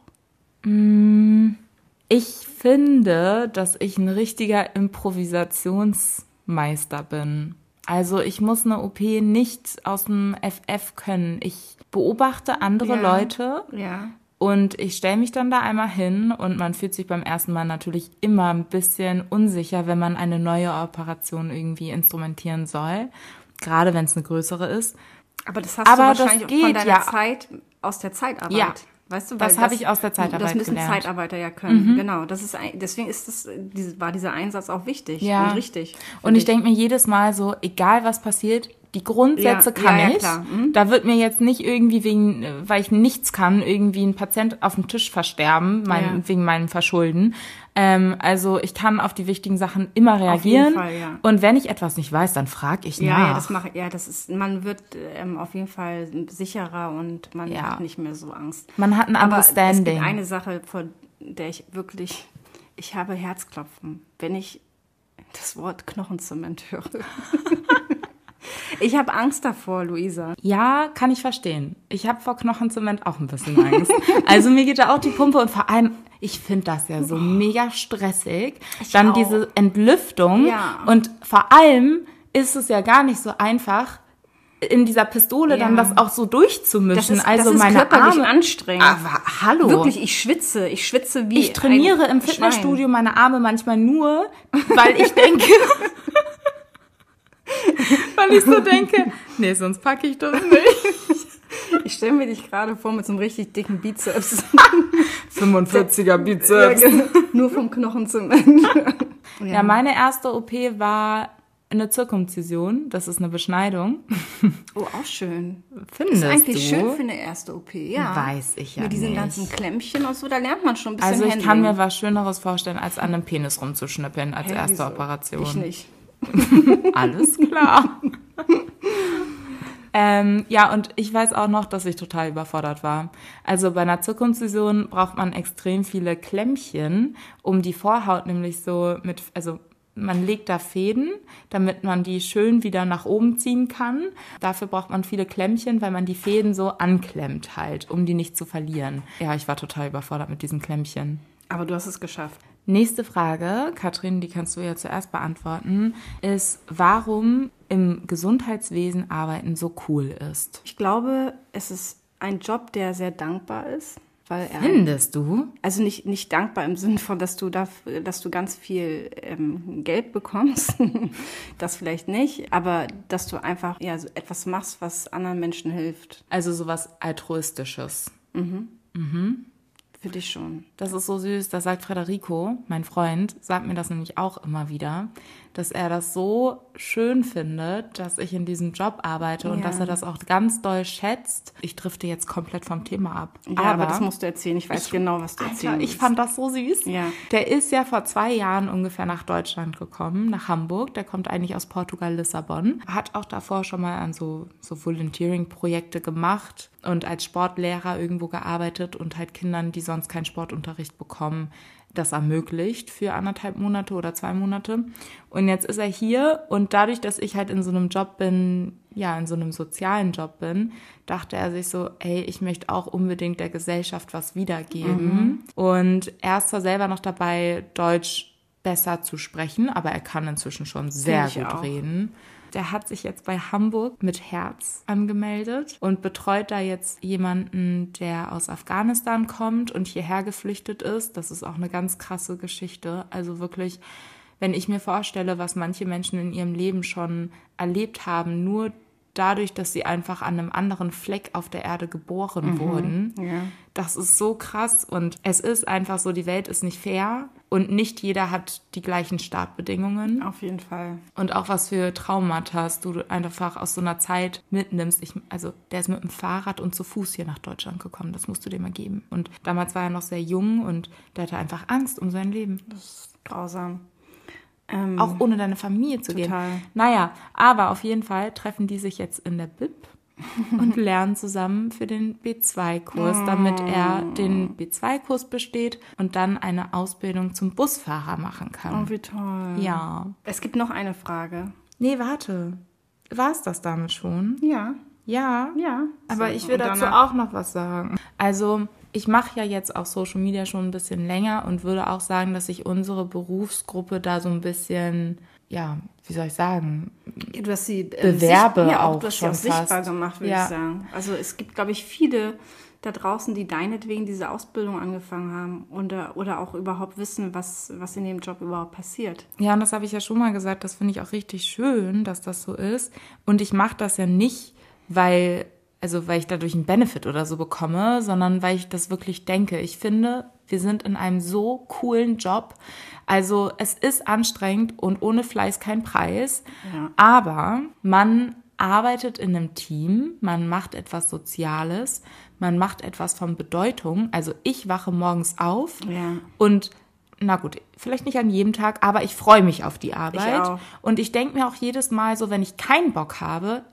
Ich finde, dass ich ein richtiger Improvisationsmeister bin. Also ich muss eine O P nicht aus dem F F können. Ich beobachte andere Ja. Leute Ja. und ich stelle mich dann da einmal hin und man fühlt sich beim ersten Mal natürlich immer ein bisschen unsicher, wenn man eine neue Operation irgendwie instrumentieren soll, gerade wenn es eine größere ist. Aber das hast Aber du wahrscheinlich das geht, von deiner ja. Zeit aus der Zeitarbeit. Ja. Weißt du, Das habe ich aus der Zeitarbeit Das müssen gelernt. Zeitarbeiter ja können. Mhm. Genau. Das ist ein, deswegen ist das, diese, war dieser Einsatz auch wichtig Ja. und richtig. Und ich denke mir jedes Mal so, egal was passiert, die Grundsätze Ja, kann ja, ja, ich. klar. Mhm. Da wird mir jetzt nicht irgendwie wegen, weil ich nichts kann, irgendwie ein Patient auf dem Tisch versterben, mein, Ja. wegen meinem Verschulden. Ähm, also ich kann auf die wichtigen Sachen immer reagieren. jeden Fall, ja. Und wenn ich etwas nicht weiß, dann frage ich Ja, nach. ja, das mache ja, das ist, man wird ähm, auf jeden Fall sicherer und man Ja. hat nicht mehr so Angst. Man hat ein Aber Understanding. es gibt eine Sache, vor der ich wirklich, ich habe Herzklopfen, wenn ich das Wort Knochenzement höre. Ich habe Angst davor, Luisa. Ja, kann ich verstehen. Ich habe vor Knochenzement auch ein bisschen Angst. Also mir geht da auch die Pumpe und vor allem, Ich finde das ja so mega stressig. Ich Dann auch. diese Entlüftung. Ja. Und vor allem ist es ja gar nicht so einfach, in dieser Pistole Ja. dann das auch so durchzumischen. Das ist, also das ist meine körperlich Arme. anstrengend. Aber hallo. Wirklich, ich schwitze. Ich schwitze wie Ich trainiere ein im Fitnessstudio meine Arme manchmal nur, weil ich denke, weil ich so denke, nee, sonst packe ich das nicht. Ich stelle mir dich gerade vor mit so einem richtig dicken Bizeps. fünfundvierziger Bizeps. Ja, genau. Nur vom Knochenzement. Ja. Ja, meine erste O P war eine Zirkumzision. Das ist eine Beschneidung. Oh, auch schön. Findest Das ist eigentlich du? schön für eine erste O P, ja. Weiß ich ja Mit diesen nicht. ganzen Klemmchen und so, da lernt man schon ein bisschen Also ich Handling. kann mir was Schöneres vorstellen, als an einem Penis rumzuschnippeln als Hä, erste wieso? Operation. Ich nicht. Alles klar. ähm, ja, und ich weiß auch noch, dass ich total überfordert war. Also bei einer Zirkumzision braucht man extrem viele Klemmchen, um die Vorhaut nämlich so mit, also man legt da Fäden, damit man die schön wieder nach oben ziehen kann. Dafür braucht man viele Klemmchen, weil man die Fäden so anklemmt halt, um die nicht zu verlieren. Ja, ich war total überfordert mit diesen Klemmchen. Aber du hast es geschafft. Nächste Frage, Katrin, die kannst du ja zuerst beantworten, ist, warum im Gesundheitswesen arbeiten so cool ist. Ich glaube, es ist ein Job, der sehr dankbar ist. Weil er Findest du? Also nicht, nicht dankbar im Sinne von, dass du, da, dass du ganz viel ähm, Geld bekommst. Das vielleicht nicht. Aber dass du einfach ja, so etwas machst, was anderen Menschen hilft. Also sowas Altruistisches. Mhm. Mhm. Für dich schon. Das ist so süß, das sagt Federico, mein Freund, sagt mir das nämlich auch immer wieder, dass er das so schön findet, dass ich in diesem Job arbeite und Ja. dass er das auch ganz doll schätzt. Ich drifte jetzt komplett vom Thema ab. Ja, aber, aber das musst du erzählen. Ich weiß ich, genau, was du Alter, erzählen ich willst. fand das so süß. Ja. Der ist ja vor zwei Jahren ungefähr nach Deutschland gekommen, nach Hamburg. Der kommt eigentlich aus Portugal, Lissabon. Hat auch davor schon mal an so, so Volunteering-Projekte gemacht und als Sportlehrer irgendwo gearbeitet und halt Kindern, die sonst keinen Sportunterricht bekommen, das ermöglicht für anderthalb Monate oder zwei Monate. Und jetzt ist er hier und dadurch, dass ich halt in so einem Job bin, ja, in so einem sozialen Job bin, dachte er sich so, ey, ich möchte auch unbedingt der Gesellschaft was wiedergeben. Mhm. Und er ist zwar selber noch dabei, Deutsch besser zu sprechen, aber er kann inzwischen schon sehr gut auch reden. Der hat sich jetzt bei Hamburg mit Herz angemeldet und betreut da jetzt jemanden, der aus Afghanistan kommt und hierher geflüchtet ist. Das ist auch eine ganz krasse Geschichte. Also wirklich, wenn ich mir vorstelle, was manche Menschen in ihrem Leben schon erlebt haben, nur dadurch, dass sie einfach an einem anderen Fleck auf der Erde geboren mhm, wurden. Ja. Das ist so krass und es ist einfach so, die Welt ist nicht fair und nicht jeder hat die gleichen Startbedingungen. Auf jeden Fall. Und auch was für Traumata du einfach aus so einer Zeit mitnimmst. Ich, also der ist mit dem Fahrrad und zu Fuß hier nach Deutschland gekommen, das musst du dir mal geben. Und damals war er noch sehr jung und der hatte einfach Angst um sein Leben. Das ist grausam. Ähm, auch ohne deine Familie zu total. gehen. Naja, aber auf jeden Fall treffen die sich jetzt in der B I P und lernen zusammen für den B zwei Kurs, oh. damit er den B zwei Kurs besteht und dann eine Ausbildung zum Busfahrer machen kann. Oh, wie toll. Ja. Es gibt noch eine Frage. Nee, warte. War es das damit schon? Ja. Ja? Ja. Aber so, ich will dazu auch noch was sagen. Also ich mache ja jetzt auch Social Media schon ein bisschen länger und würde auch sagen, dass sich unsere Berufsgruppe da so ein bisschen, ja, wie soll ich sagen, du hast sie, äh, bewerbe sicht- ja, auch, du hast schon sie auch sichtbar fast. gemacht, würde Ja. ich sagen. Also es gibt, glaube ich, viele da draußen, die deinetwegen diese Ausbildung angefangen haben oder, oder auch überhaupt wissen, was, was in dem Job überhaupt passiert. Ja, und das habe ich ja schon mal gesagt, das finde ich auch richtig schön, dass das so ist. Und ich mache das ja nicht, weil... Also weil ich dadurch einen Benefit oder so bekomme, sondern weil ich das wirklich denke. Ich finde, wir sind in einem so coolen Job. Also es ist anstrengend und ohne Fleiß kein Preis. Ja. Aber man arbeitet in einem Team, man macht etwas Soziales, man macht etwas von Bedeutung. Also ich wache morgens auf ja. und na gut, vielleicht nicht an jedem Tag, aber ich freue mich auf die Arbeit. Ich auch. Und ich denke mir auch jedes Mal so, wenn ich keinen Bock habe, ey,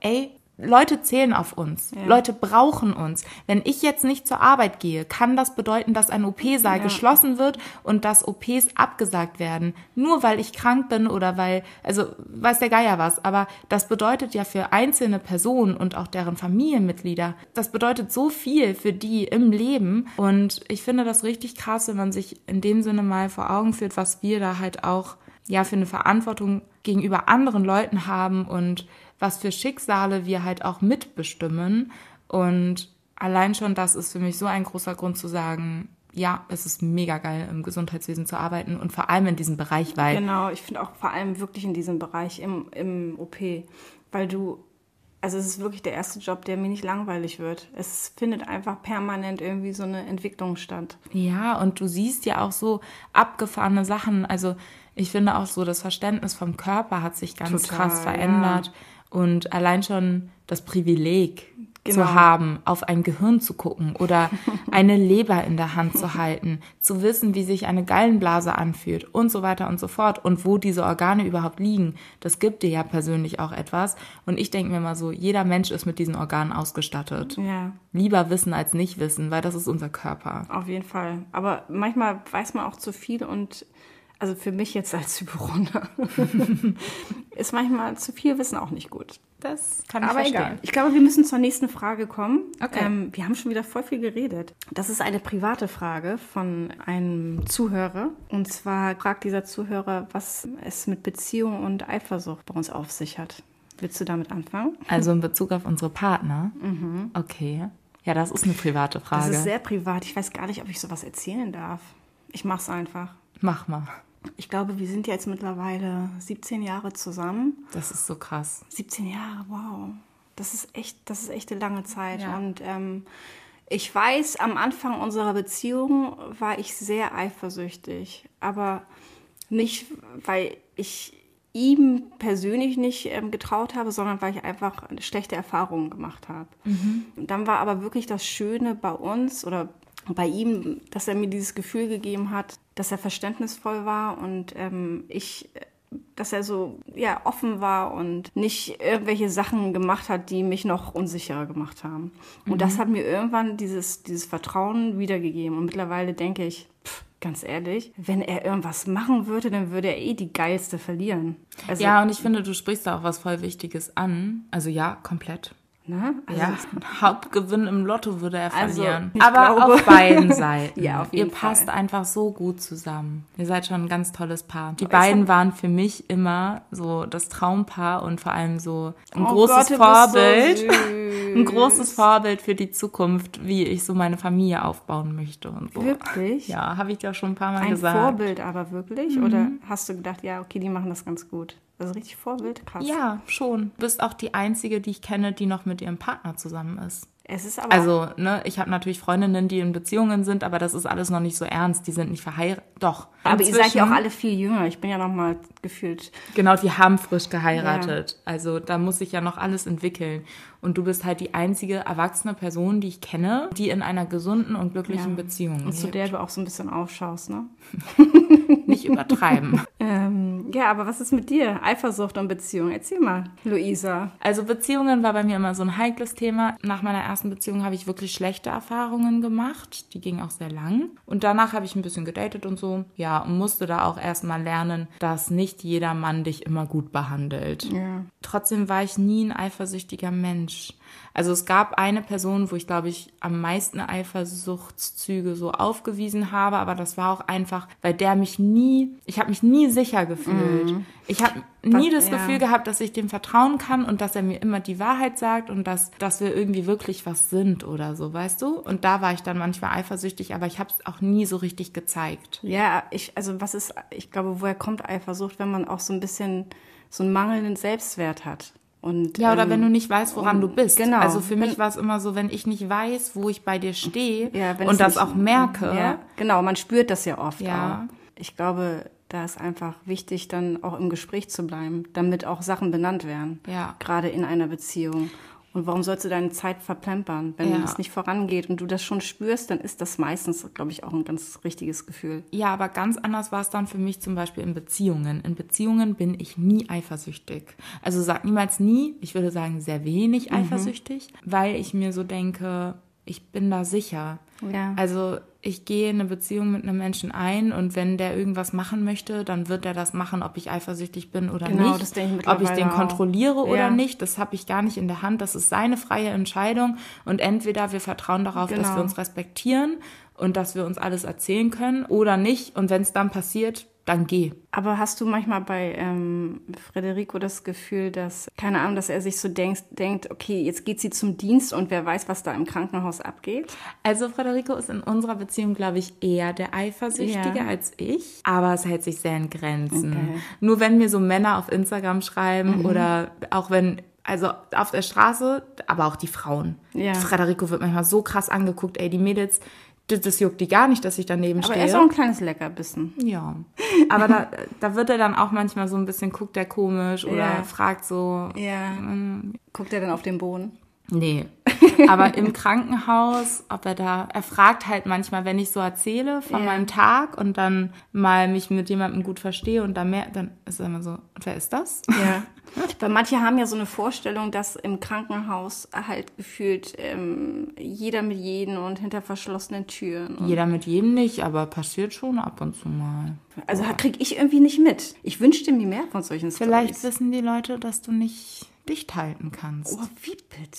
Leute zählen auf uns. Ja. Leute brauchen uns. Wenn ich jetzt nicht zur Arbeit gehe, kann das bedeuten, dass ein O P-Saal Ja. geschlossen wird und dass O Ps abgesagt werden. Nur weil ich krank bin oder weil, also weiß der Geier was. Aber das bedeutet ja für einzelne Personen und auch deren Familienmitglieder, das bedeutet so viel für die im Leben. Und ich finde das richtig krass, wenn man sich in dem Sinne mal vor Augen führt, was wir da halt auch ja für eine Verantwortung gegenüber anderen Leuten haben und was für Schicksale wir halt auch mitbestimmen. Und allein schon das ist für mich so ein großer Grund zu sagen, ja, es ist mega geil, im Gesundheitswesen zu arbeiten und vor allem in diesem Bereich, weil... Genau, ich finde auch vor allem wirklich in diesem Bereich im, im O P, weil du, also es ist wirklich der erste Job, der mir nicht langweilig wird. Es findet einfach permanent irgendwie so eine Entwicklung statt. Ja, und du siehst ja auch so abgefahrene Sachen. Also ich finde auch so, das Verständnis vom Körper hat sich ganz Total, krass verändert. Ja. Und allein schon das Privileg Genau. zu haben, auf ein Gehirn zu gucken oder eine Leber in der Hand zu halten, zu wissen, wie sich eine Gallenblase anfühlt und so weiter und so fort und wo diese Organe überhaupt liegen, das gibt dir ja persönlich auch etwas. Und ich denke mir mal so, jeder Mensch ist mit diesen Organen ausgestattet. Ja. Lieber wissen als nicht wissen, weil das ist unser Körper. Auf jeden Fall. Aber manchmal weiß man auch zu viel und also für mich jetzt als Hyporunde ist manchmal zu viel Wissen auch nicht gut. Das kann ich Aber verstehen. egal. Ich glaube, wir müssen zur nächsten Frage kommen. Okay. Ähm, wir haben schon wieder voll viel geredet. Das ist eine private Frage von einem Zuhörer. Und zwar fragt dieser Zuhörer, was es mit Beziehung und Eifersucht bei uns auf sich hat. Willst du damit anfangen? Also in Bezug auf unsere Partner? Mhm. Okay. Ja, das ist eine private Frage. Das ist sehr privat. Ich weiß gar nicht, ob ich sowas erzählen darf. Ich mach's einfach. Mach mal. Ich glaube, wir sind jetzt mittlerweile siebzehn Jahre zusammen. Das ist so krass. siebzehn Jahre, wow. Das ist echt, das ist echt eine lange Zeit. Ja. Und ähm, ich weiß, am Anfang unserer Beziehung war ich sehr eifersüchtig. Aber nicht, weil ich ihm persönlich nicht ähm, getraut habe, sondern weil ich einfach schlechte Erfahrungen gemacht habe. Mhm. Und dann war aber wirklich das Schöne bei uns oder bei ihm, dass er mir dieses Gefühl gegeben hat, dass er verständnisvoll war und ähm, ich, dass er so ja offen war und nicht irgendwelche Sachen gemacht hat, die mich noch unsicherer gemacht haben. Und mhm. das hat mir irgendwann dieses, dieses Vertrauen wiedergegeben. Und mittlerweile denke ich, pff, ganz ehrlich, wenn er irgendwas machen würde, dann würde er eh die Geilste verlieren. Also, ja, und ich finde, du sprichst da auch was voll Wichtiges an. Also ja, komplett. Ne? Also ja, Hauptgewinn im Lotto würde er verlieren. Also, aber glaube, auf beiden Seiten. Ja, auf jeden Ihr passt Fall. einfach so gut zusammen. Ihr seid schon ein ganz tolles Paar. Die Ich beiden hab... waren für mich immer so das Traumpaar und vor allem so ein oh großes Gott, Vorbild. So ein großes Vorbild für die Zukunft, wie ich so meine Familie aufbauen möchte und so. Wirklich? Ja, habe ich dir schon ein paar Mal ein gesagt. Ein Vorbild aber wirklich? Mhm. Oder hast du gedacht, ja, okay, die machen das ganz gut? Also richtig Vorbild, krass. Ja, schon. Du bist auch die Einzige, die ich kenne, die noch mit ihrem Partner zusammen ist. Es ist aber also, ne, ich habe natürlich Freundinnen, die in Beziehungen sind, aber das ist alles noch nicht so ernst. Die sind nicht verheiratet. Doch. Aber Inzwischen, ihr seid ja auch alle viel jünger. Ich bin ja noch mal gefühlt... Genau, die haben frisch geheiratet. Ja. Also da muss sich ja noch alles entwickeln. Und du bist halt die einzige erwachsene Person, die ich kenne, die in einer gesunden und glücklichen ja. Beziehung lebt. Und zu der du auch so ein bisschen aufschaust, ne? Nicht übertreiben. ähm, ja, aber was ist mit dir? Eifersucht und Beziehung. Erzähl mal, Luisa. Also Beziehungen war bei mir immer so ein heikles Thema. Nach meiner ersten Beziehung habe ich wirklich schlechte Erfahrungen gemacht. Die gingen auch sehr lang. Und danach habe ich ein bisschen gedatet und so. Ja, und musste da auch erstmal lernen, dass nicht jeder Mann dich immer gut behandelt. Ja. Trotzdem war ich nie ein eifersüchtiger Mensch. Also es gab eine Person, wo ich, glaube ich, am meisten Eifersuchtszüge so aufgewiesen habe, aber das war auch einfach, weil der mich nie, ich habe mich nie sicher gefühlt. Mhm. Ich habe nie was, das ja. Gefühl gehabt, dass ich dem vertrauen kann und dass er mir immer die Wahrheit sagt und dass, dass wir irgendwie wirklich was sind oder so, weißt du? Und da war ich dann manchmal eifersüchtig, aber ich habe es auch nie so richtig gezeigt. Ja, ich, also was ist, ich glaube, woher kommt Eifersucht, wenn man auch so ein bisschen so einen mangelnden Selbstwert hat? Und, ja, oder ähm, wenn du nicht weißt, woran du bist. Genau. Also für mich war es immer so, wenn ich nicht weiß, wo ich bei dir stehe ja, und das nicht, auch merke. Ja, genau, man spürt das ja oft ja. auch. Ich glaube, da ist einfach wichtig, dann auch im Gespräch zu bleiben, damit auch Sachen benannt werden. Ja. Gerade in einer Beziehung. Und warum sollst du deine Zeit verplempern? Wenn Ja. es nicht vorangeht und du das schon spürst, dann ist das meistens, glaube ich, auch ein ganz richtiges Gefühl. Ja, aber ganz anders war es dann für mich zum Beispiel in Beziehungen. In Beziehungen bin ich nie eifersüchtig. Also sag niemals nie, ich würde sagen sehr wenig Mhm. eifersüchtig, weil ich mir so denke, ich bin da sicher. Ja. Also ich gehe in eine Beziehung mit einem Menschen ein und wenn der irgendwas machen möchte, dann wird er das machen, ob ich eifersüchtig bin oder Genau, nicht. das denke ich ob ich mittlerweile den auch. kontrolliere oder Ja. nicht, das habe ich gar nicht in der Hand. Das ist seine freie Entscheidung und entweder wir vertrauen darauf, dass Genau. wir uns respektieren und dass wir uns alles erzählen können oder nicht. Und wenn es dann passiert, dann geh. Aber hast du manchmal bei ähm, Federico das Gefühl, dass, keine Ahnung, dass er sich so denkt, denkt, okay, jetzt geht sie zum Dienst und wer weiß, was da im Krankenhaus abgeht? Also Federico ist in unserer Beziehung, glaube ich, eher der Eifersüchtige Ja. als ich. Aber es hält sich sehr in Grenzen. Okay. Nur wenn mir so Männer auf Instagram schreiben Mhm. oder auch wenn, also auf der Straße, aber auch die Frauen. Ja. Federico wird manchmal so krass angeguckt, ey, die Mädels, das, das juckt die gar nicht, dass ich daneben Aber stehe. er ist auch ein kleines Leckerbissen. Ja, aber da, da wird er dann auch manchmal so ein bisschen, guckt er komisch oder Ja. fragt so, Ja. Guckt er dann auf den Boden? nee. Aber im Krankenhaus, ob er da, er fragt halt manchmal, wenn ich so erzähle von Ja. meinem Tag und dann mal mich mit jemandem gut verstehe und dann mehr, dann ist er immer so, und wer ist das? Ja. Weil manche haben ja so eine Vorstellung, dass im Krankenhaus halt gefühlt ähm, jeder mit jedem und hinter verschlossenen Türen. Und Jeder mit jedem nicht, aber passiert schon ab und zu mal. also kriege ich irgendwie nicht mit. Ich wünschte mir mehr von solchen Vielleicht Storys. wissen die Leute, dass du nicht dicht halten kannst. Oh, wie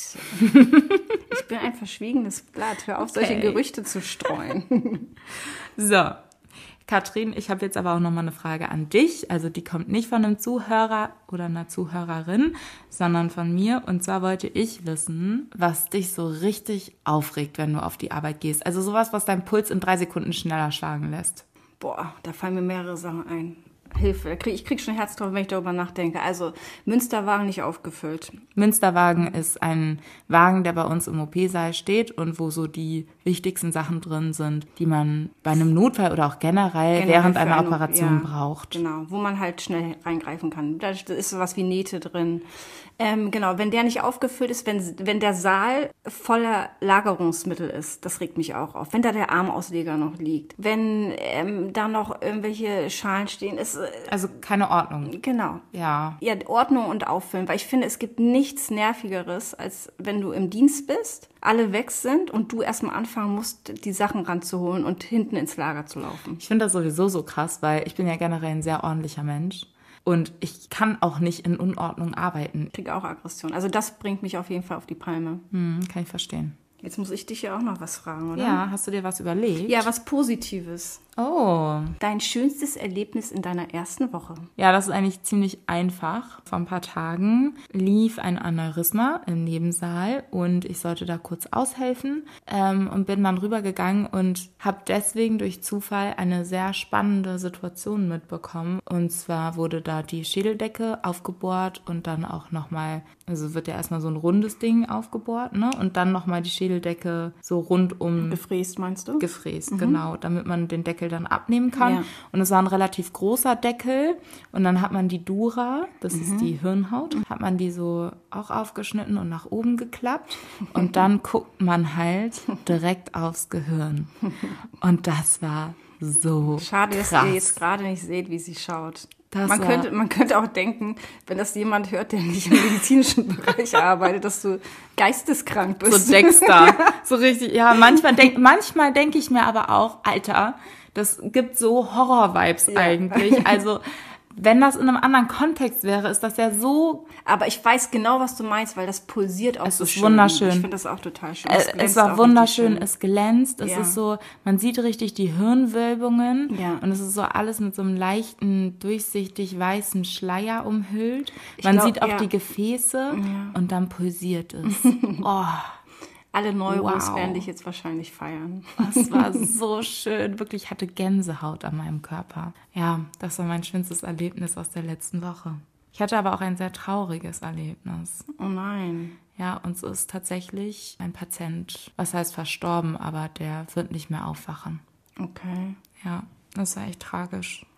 bitte? Ich bin ein verschwiegenes Blatt. Hör auf, solche Okay. Gerüchte zu streuen. So, Katrin, ich habe jetzt aber auch nochmal eine Frage an dich. Also die kommt nicht von einem Zuhörer oder einer Zuhörerin, sondern von mir. Und zwar wollte ich wissen, was dich so richtig aufregt, wenn du auf die Arbeit gehst. Also sowas, was deinen Puls in drei Sekunden schneller schlagen lässt. Boah, da fallen mir mehrere Sachen ein. Hilfe, ich krieg schon Herzklopfen, wenn ich darüber nachdenke. Also, Münsterwagen nicht aufgefüllt. Münsterwagen ist ein Wagen, der bei uns im O P-Saal steht und wo so die wichtigsten Sachen drin sind, die man bei einem Notfall oder auch generell, Generell während für einer eine- Operation ja, braucht. Genau, wo man halt schnell reingreifen kann. Da ist sowas wie Nähte drin. Ähm, genau, wenn der nicht aufgefüllt ist, wenn, wenn der Saal voller Lagerungsmittel ist, das regt mich auch auf. Wenn da der Armausleger noch liegt. Wenn ähm, da noch irgendwelche Schalen stehen, ist, äh, Also keine Ordnung. genau. Ja. Ja, Ordnung und Auffüllen, weil ich finde, es gibt nichts Nervigeres, als wenn du im Dienst bist, alle weg sind und du erstmal anfangen musst, die Sachen ranzuholen und hinten ins Lager zu laufen. Ich finde das sowieso so krass, weil ich bin ja generell ein sehr ordentlicher Mensch. Und ich kann auch nicht in Unordnung arbeiten. Ich kriege auch Aggression. Also das bringt mich auf jeden Fall auf die Palme. Hm, kann ich verstehen. Jetzt muss ich dich ja auch noch was fragen, oder? Ja, hast du dir was überlegt? Ja, was Positives. Oh. Dein schönstes Erlebnis in deiner ersten Woche? Ja, das ist eigentlich ziemlich einfach. Vor ein paar Tagen lief ein Aneurysma im Nebensaal und ich sollte da kurz aushelfen ähm, und bin dann rübergegangen und habe deswegen durch Zufall eine sehr spannende Situation mitbekommen. Und zwar wurde da die Schädeldecke aufgebohrt und dann auch nochmal, also wird ja erstmal so ein rundes Ding aufgebohrt, ne? Und dann nochmal die Schädeldecke so rundum Gefräst, meinst du? gefräst, genau, damit man den Deckel dann abnehmen kann. Ja. Und es war ein relativ großer Deckel und dann hat man die Dura, das ist die Hirnhaut, hat man die so auch aufgeschnitten und nach oben geklappt und dann guckt man halt direkt aufs Gehirn. Und das war so Schade, dass krass. ihr jetzt gerade nicht seht, wie sie schaut. Das Man war- könnte, man könnte auch denken, wenn das jemand hört, der nicht im medizinischen Bereich arbeitet, dass du geisteskrank bist. So Dexter. So richtig, ja, manchmal denk, manchmal denke ich mir aber auch, Alter, das gibt so Horror-Vibes Ja. eigentlich. Also, wenn das in einem anderen Kontext wäre, ist das ja so, Aber ich weiß genau, was du meinst, weil das pulsiert auch Es so ist schön. wunderschön. Ich finde das auch total schön. äh, Es es glänzt war auch wunderschön, richtig es glänzt, es Ja. ist so, man sieht richtig die Hirnwölbungen Ja. und es ist so alles mit so einem leichten, durchsichtig weißen Schleier umhüllt. Ich Man glaub, sieht auch ja. die Gefäße und dann pulsiert es. Oh. Alle Neurons Wow. werden dich jetzt wahrscheinlich feiern. Das war so schön. Wirklich, ich hatte Gänsehaut an meinem Körper. Ja, das war mein schönstes Erlebnis aus der letzten Woche. Ich hatte aber auch ein sehr trauriges Erlebnis. Oh nein. Ja, uns ist tatsächlich ein Patient, was heißt verstorben, aber der wird nicht mehr aufwachen. Okay. Ja, das war echt tragisch.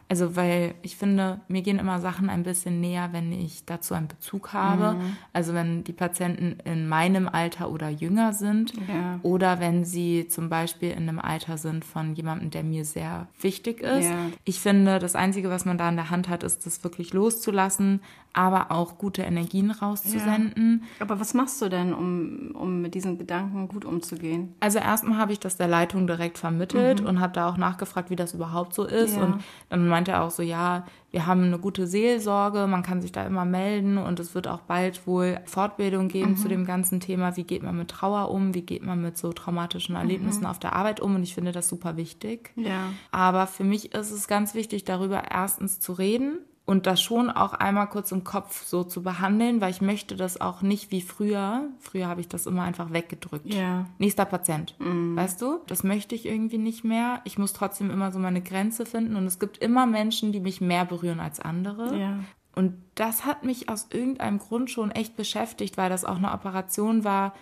Also weil ich finde, mir gehen immer Sachen ein bisschen näher, wenn ich dazu einen Bezug habe. Mhm. Also wenn die Patienten in meinem Alter oder jünger sind ja. oder wenn sie zum Beispiel in einem Alter sind von jemandem, der mir sehr wichtig ist. Ja. Ich finde, das Einzige, was man da in der Hand hat, ist, das wirklich loszulassen, aber auch gute Energien rauszusenden. Ja. Aber was machst du denn, um, um mit diesen Gedanken gut umzugehen? Also erstmal habe ich das der Leitung direkt vermittelt mhm. und habe da auch nachgefragt, wie das überhaupt so ist. Ja. Und dann meinte er auch so, ja, wir haben eine gute Seelsorge, man kann sich da immer melden und es wird auch bald wohl Fortbildung geben mhm. zu dem ganzen Thema, wie geht man mit Trauer um, wie geht man mit so traumatischen Erlebnissen mhm. auf der Arbeit um und ich finde das super wichtig. Ja. Aber für mich ist es ganz wichtig, darüber erstens zu reden und das schon auch einmal kurz im Kopf so zu behandeln, weil ich möchte das auch nicht wie früher. Früher habe ich das immer einfach weggedrückt. Ja. Nächster Patient. Mhm. Weißt du? Das möchte ich irgendwie nicht mehr. Ich muss trotzdem immer so meine Grenze finden. Und es gibt immer Menschen, die mich mehr berühren als andere. Ja. Und das hat mich aus irgendeinem Grund schon echt beschäftigt, weil das auch eine Operation war,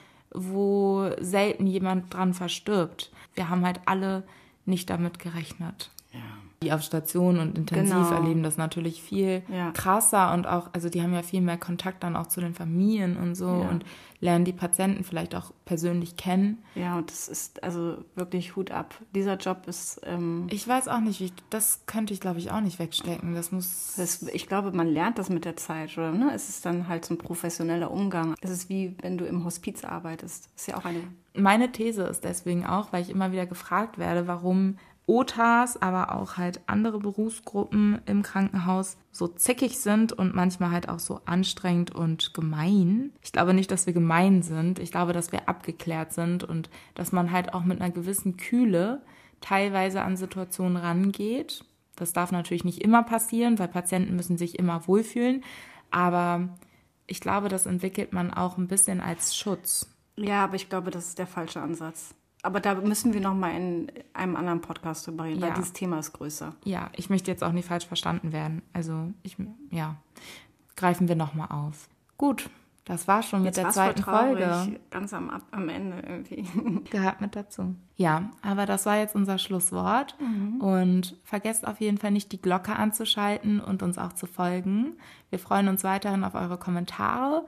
wo selten jemand dran verstirbt. Wir haben halt alle nicht damit gerechnet. Ja. Die auf Station und intensiv genau. erleben das natürlich viel ja. krasser und auch, also die haben ja viel mehr Kontakt dann auch zu den Familien und so ja. und lernen die Patienten vielleicht auch persönlich kennen. Ja, und das ist also wirklich Hut ab. Dieser Job ist... Ähm, ich weiß auch nicht, wie ich, das könnte ich glaube ich auch nicht wegstecken. Das muss... Das, ich glaube, man lernt das mit der Zeit, oder? Ne? Es ist dann halt so ein professioneller Umgang. Es ist wie, wenn du im Hospiz arbeitest. Das ist ja auch eine... Meine These ist deswegen auch, weil ich immer wieder gefragt werde, warum O T As, aber auch halt andere Berufsgruppen im Krankenhaus so zickig sind und manchmal halt auch so anstrengend und gemein. Ich glaube nicht, dass wir gemein sind. Ich glaube, dass wir abgeklärt sind und dass man halt auch mit einer gewissen Kühle teilweise an Situationen rangeht. Das darf natürlich nicht immer passieren, weil Patienten müssen sich immer wohlfühlen. Aber ich glaube, das entwickelt man auch ein bisschen als Schutz. Ja, aber ich glaube, das ist der falsche Ansatz. Aber da müssen wir noch mal in einem anderen Podcast drüber reden, ja. weil dieses Thema ist größer. Ja, ich möchte jetzt auch nicht falsch verstanden werden. Also, ich, ja, greifen wir noch mal auf. Gut, das war schon mit jetzt der zweiten Folge. Ganz am, am Ende irgendwie. Gehört mit dazu. Ja, aber das war jetzt unser Schlusswort. Mhm. Und vergesst auf jeden Fall nicht, die Glocke anzuschalten und uns auch zu folgen. Wir freuen uns weiterhin auf eure Kommentare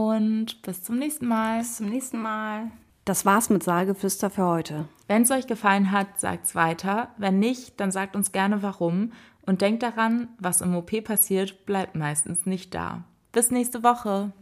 und bis zum nächsten Mal. Bis zum nächsten Mal. Das war's mit Saalgeflüster für heute. Wenn es euch gefallen hat, sagt's weiter. Wenn nicht, dann sagt uns gerne warum. Und denkt daran, was im O P passiert, bleibt meistens nicht da. Bis nächste Woche.